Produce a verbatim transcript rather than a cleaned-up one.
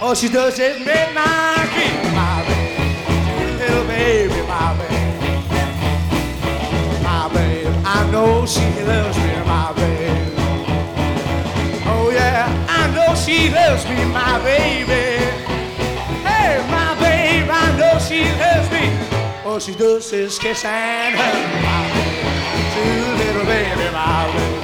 All she does is make my dream, my baby, little baby, my baby, my baby. I know she loves me, my baby. Oh yeah, I know she loves me, my baby. Hey, my baby, I know she loves me. All she does is kiss and hug, my baby, little baby, my baby.